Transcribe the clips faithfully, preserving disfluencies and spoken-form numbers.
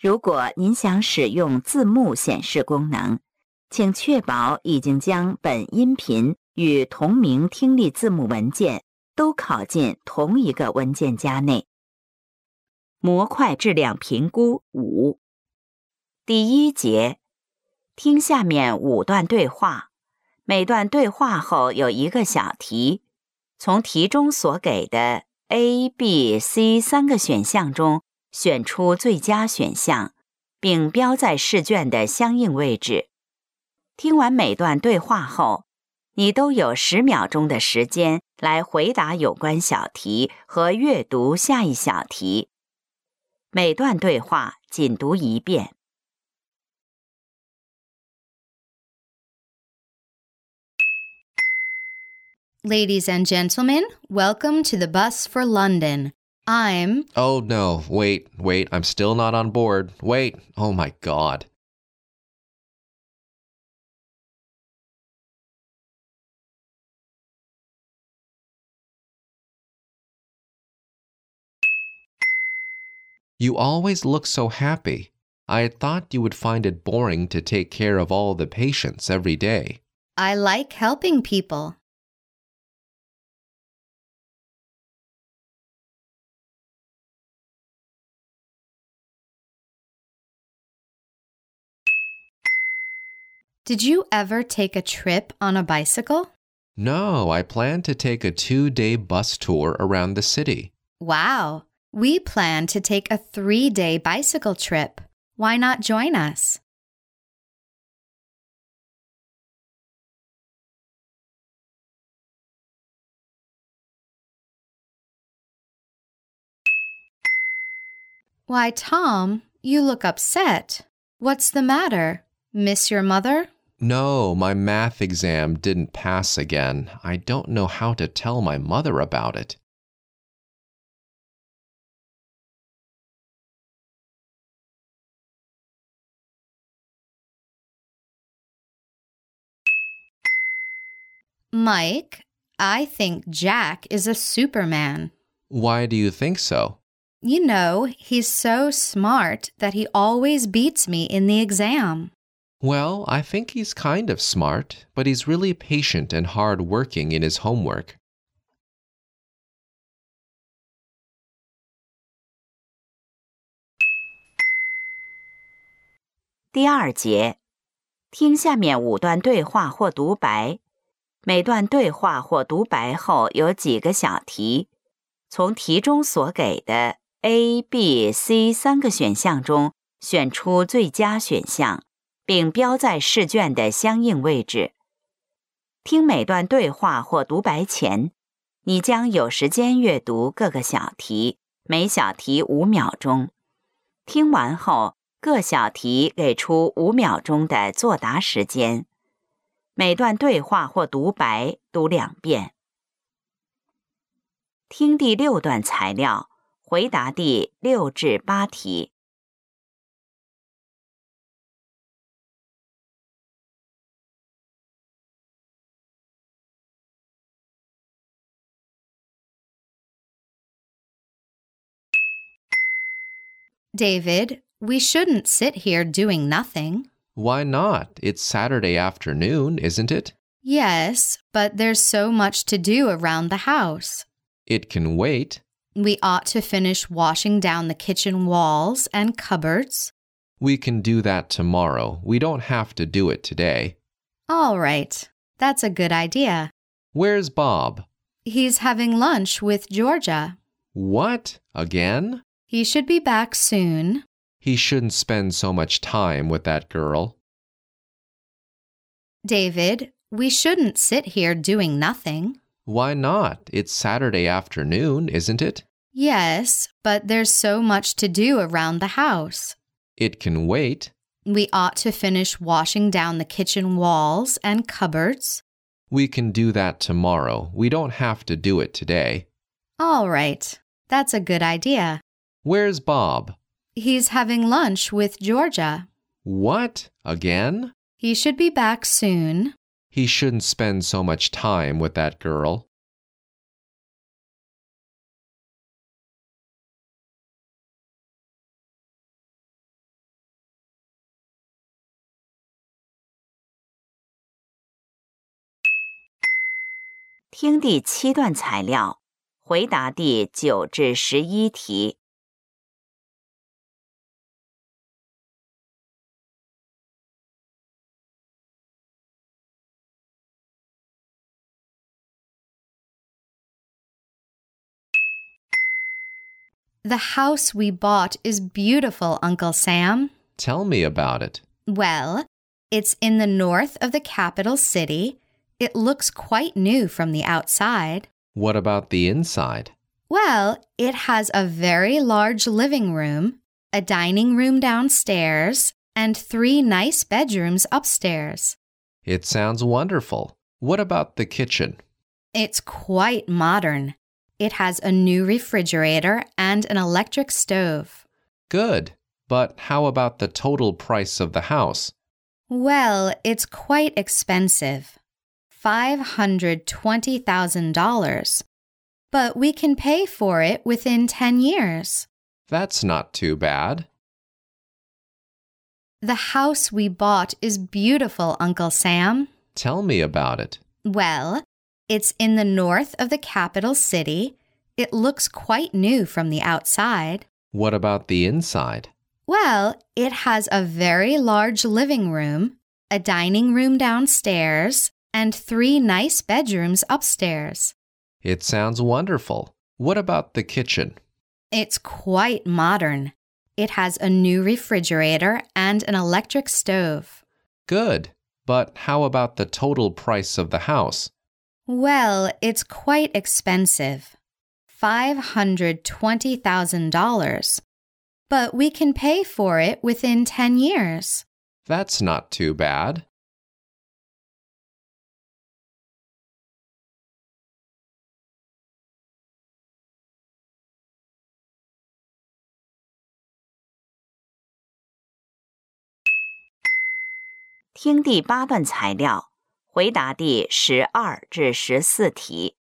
如果您想使用字幕显示功能，请确保已经将本音频与同名听力字幕文件都拷进同一个文件夹内。模块质量评估五。第一节，听下面五段对话，每段对话后有一个小题，从题中所给的 A、B、C 三个选项中选出最佳选项，并标在试卷的相应位置。听完每段对话后，你都有十秒钟的时间来回答有关小题和阅读下一小题。每段对话仅读一遍。 Ladies and gentlemen, welcome to the bus for London. I'm... Oh, no. Wait, wait. I'm still not on board. Wait. Oh, my God. You always look so happy. I thought you would find it boring to take care of all the patients every day. I like helping people. Did you ever take a trip on a bicycle? No, I plan to take a two-day bus tour around the city. Wow. We plan to take a three-day bicycle trip. Why not join us? Why, Tom, you look upset. What's the matter? Miss your mother? No, my math exam didn't pass again. I don't know how to tell my mother about it. Mike, I think Jack is a Superman. Why do you think so? You know, he's so smart that he always beats me in the exam. Well, I think he's kind of smart, but he's really patient and hard-working in his homework. 《第二节，听下面五段对话或独白，每段对话或独白后有几个小题，从题中所给的 A、B、C 三个选项中选出最佳选项，并标在试卷的相应位置。听每段对话或独白前，你将有时间阅读各个小题，每小题五秒钟。听完后，各小题给出五秒钟的作答时间。每段对话或独白读两遍。听第六段材料，回答第六至八题。 David, we shouldn't sit here doing nothing. Why not? It's Saturday afternoon, isn't it? Yes, but there's so much to do around the house. It can wait. We ought to finish washing down the kitchen walls and cupboards. We can do that tomorrow. We don't have to do it today. All right. That's a good idea. Where's Bob? He's having lunch with Georgia. What? Again? He should be back soon. He shouldn't spend so much time with that girl. David, we shouldn't sit here doing nothing. Why not? It's Saturday afternoon, isn't it? Yes, but there's so much to do around the house. It can wait. We ought to finish washing down the kitchen walls and cupboards. We can do that tomorrow. We don't have to do it today. All right. That's a good idea. Where's Bob? He's having lunch with Georgia. What? Again? He should be back soon. He shouldn't spend so much time with that girl. 听第七段材料，回答第九至十一题。 The house we bought is beautiful, Uncle Sam. Tell me about it. Well, it's in the north of the capital city. It looks quite new from the outside. What about the inside? Well, it has a very large living room, a dining room downstairs, and three nice bedrooms upstairs. It sounds wonderful. What about the kitchen? It's quite modern. It has a new refrigerator and an electric stove. Good. But how about the total price of the house? Well, it's quite expensive. five hundred twenty thousand dollars. But we can pay for it within ten years. That's not too bad. The house we bought is beautiful, Uncle Sam. Tell me about it. Well, it's in the north of the capital city. It looks quite new from the outside. What about the inside? Well, it has a very large living room, a dining room downstairs, and three nice bedrooms upstairs. It sounds wonderful. What about the kitchen? It's quite modern. It has a new refrigerator and an electric stove. Good. But how about the total price of the house? Well, it's quite expensive. five hundred twenty thousand dollars. But we can pay for it within ten years. That's not too bad. “听第八段材料，回答第十二至十四题。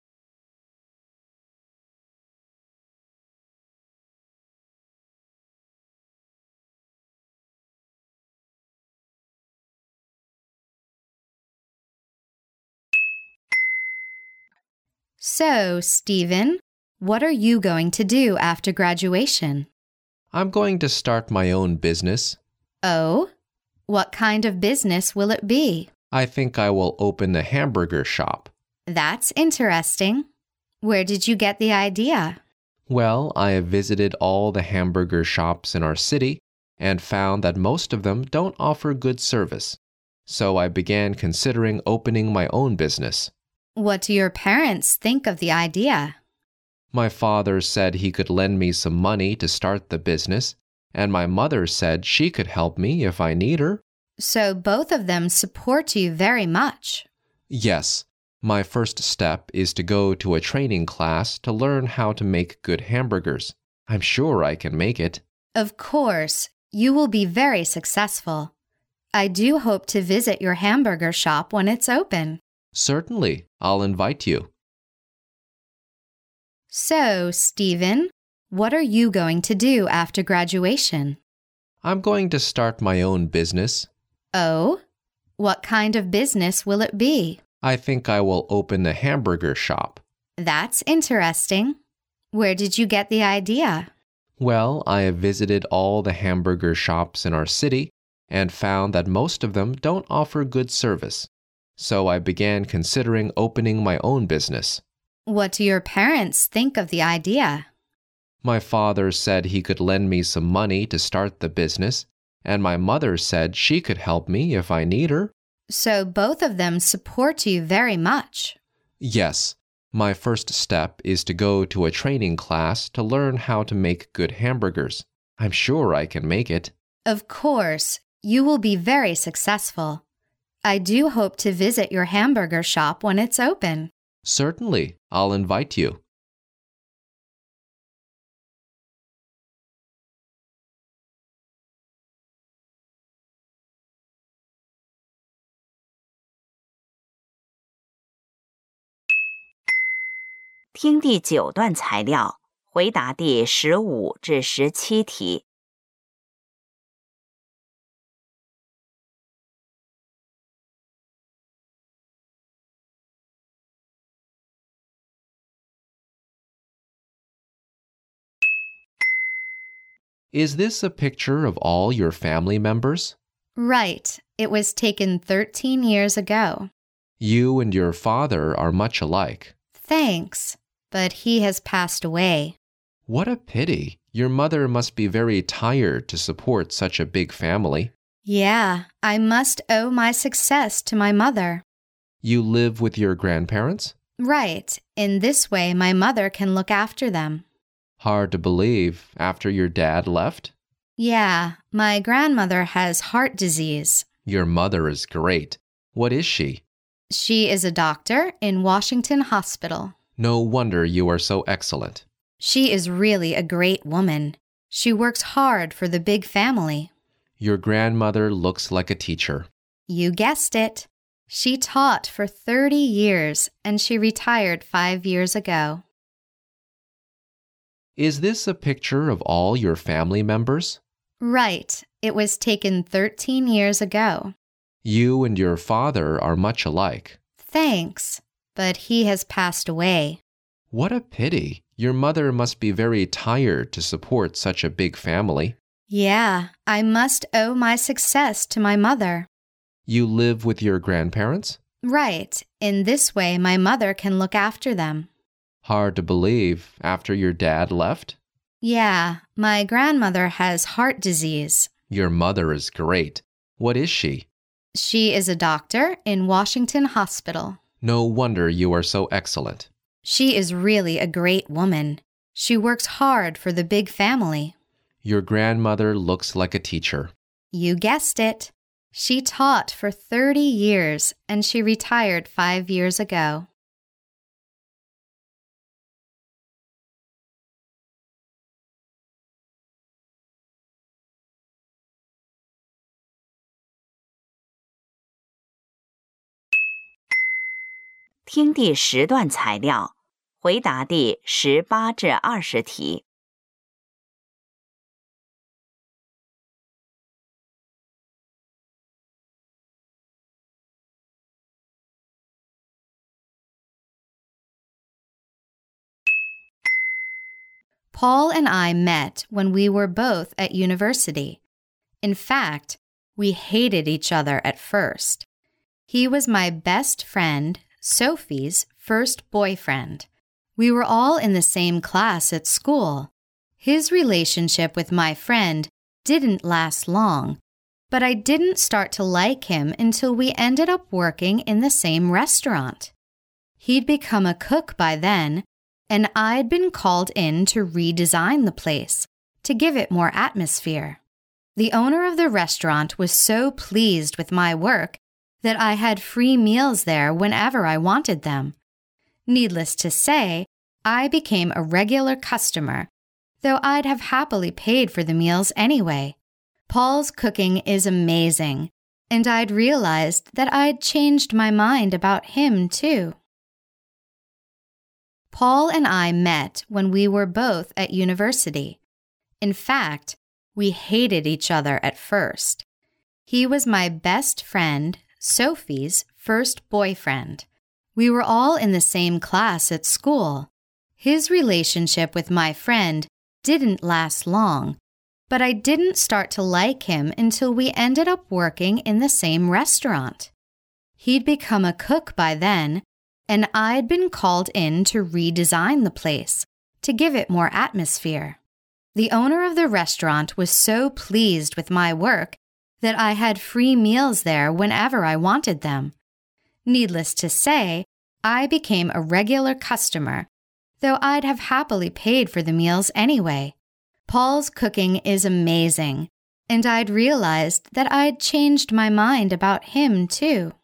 So, Stephen, what are you going to do after graduation? I'm going to start my own business. Oh? What kind of business will it be? I think I will open a hamburger shop. That's interesting. Where did you get the idea? Well, I have visited all the hamburger shops in our city and found that most of them don't offer good service. So I began considering opening my own business. What do your parents think of the idea? My father said he could lend me some money to start the business, and my mother said she could help me if I need her. So both of them support you very much. Yes. My first step is to go to a training class to learn how to make good hamburgers. I'm sure I can make it. Of course, you will be very successful. I do hope to visit your hamburger shop when it's open. Certainly, I'll invite you. So, Stephen, what are you going to do after graduation? I'm going to start my own business. Oh? What kind of business will it be? I think I will open a hamburger shop. That's interesting. Where did you get the idea? Well, I have visited all the hamburger shops in our city and found that most of them don't offer good service. So I began considering opening my own business. What do your parents think of the idea? My father said he could lend me some money to start the business, and my mother said she could help me if I need her. So both of them support you very much. Yes. My first step is to go to a training class to learn how to make good hamburgers. I'm sure I can make it. Of course, you will be very successful. I do hope to visit your hamburger shop when it's open. Certainly, I'll invite you. “听第九段材料，回答第十五至十七题。 Is this a picture of all your family members? Right. It was taken thirteen years ago. You and your father are much alike. Thanks, but he has passed away. What a pity. Your mother must be very tired to support such a big family. Yeah, I must owe my success to my mother. You live with your grandparents? Right. In this way, my mother can look after them. Hard to believe. After your dad left? Yeah, my grandmother has heart disease. Your mother is great. What is she? She is a doctor in Washington Hospital. No wonder you are so excellent. She is really a great woman. She works hard for the big family. Your grandmother looks like a teacher. You guessed it. She taught for thirty years and she retired five years ago. Is this a picture of all your family members? Right. It was taken thirteen years ago. You and your father are much alike. Thanks, but he has passed away. What a pity. Your mother must be very tired to support such a big family. Yeah, I must owe my success to my mother. You live with your grandparents? Right. In this way, my mother can look after them. Hard to believe. After your dad left? Yeah, my grandmother has heart disease. Your mother is great. What is she? She is a doctor in Washington Hospital. No wonder you are so excellent. She is really a great woman. She works hard for the big family. Your grandmother looks like a teacher. You guessed it. She taught for thirty years and she retired five years ago. 《听第十段材料，回答第十八至二十题。 Paul and I met when we were both at university. In fact, we hated each other at first. He was my best friend, Sophie's first boyfriend. We were all in the same class at school. His relationship with my friend didn't last long, but I didn't start to like him until we ended up working in the same restaurant. He'd become a cook by then, and I'd been called in to redesign the place, to give it more atmosphere. The owner of the restaurant was so pleased with my work that I had free meals there whenever I wanted them. Needless to say, I became a regular customer, though I'd have happily paid for the meals anyway. Paul's cooking is amazing, and I'd realized that I'd changed my mind about him too. Paul and I met when we were both at university. In fact, we hated each other at first. He was my best friend, Sophie's first boyfriend. We were all in the same class at school. His relationship with my friend didn't last long, but I didn't start to like him until we ended up working in the same restaurant. He'd become a cook by then, and I'd been called in to redesign the place, to give it more atmosphere. The owner of the restaurant was so pleased with my work that I had free meals there whenever I wanted them. Needless to say, I became a regular customer, though I'd have happily paid for the meals anyway. Paul's cooking is amazing, and I'd realized that I'd changed my mind about him too.